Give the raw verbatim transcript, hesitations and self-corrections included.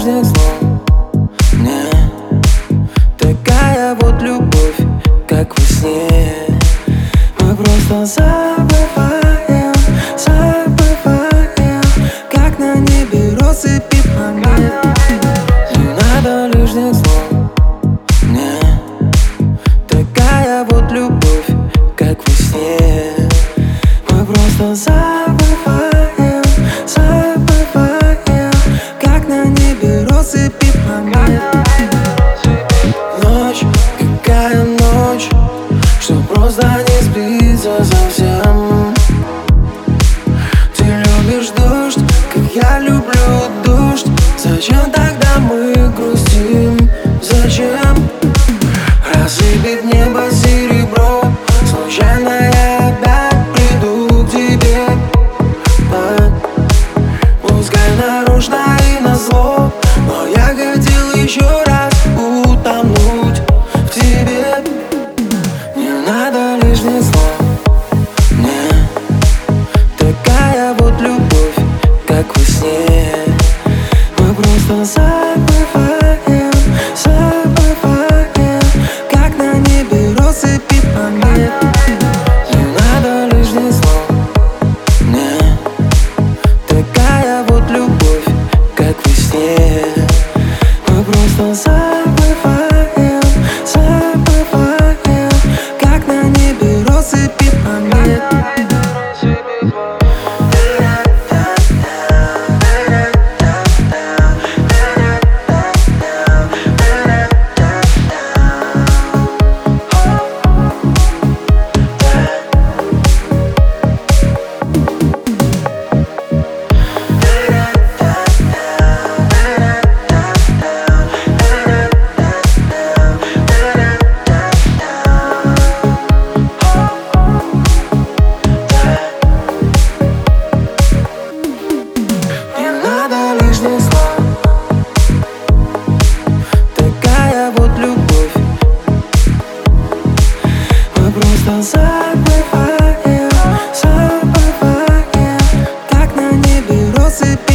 лишних слов. Не такая вот любовь, как во сне. Мы просто забываем, забываем, как на небе россыпи планет. Не надо лишних слов. Не такая вот любовь, как во сне. Мы просто забываем, забываем, как на небе россыпи планет. Ночь, какая ночь, что просто не сбиться совсем. Ты любишь дождь, как я люблю дождь. Зачем тогда мы грустим? Зачем рассыпет небо серебро? Случайно я опять приду к тебе, да. Пускай нарочно и назло, но я хотел еще раз утонуть в тебе. Не надо лишних слов. Не такая вот любовь, как во сне. Мы просто забываем, забываем, как на небе россыпи планет. Не надо лишних слов. Не такая вот любовь, как во сне. Мы просто забываем, забываем, как на небе россыпи планет. Лишних слов. Такая вот любовь. Мы просто забываем, забываем, как на небе россыпи.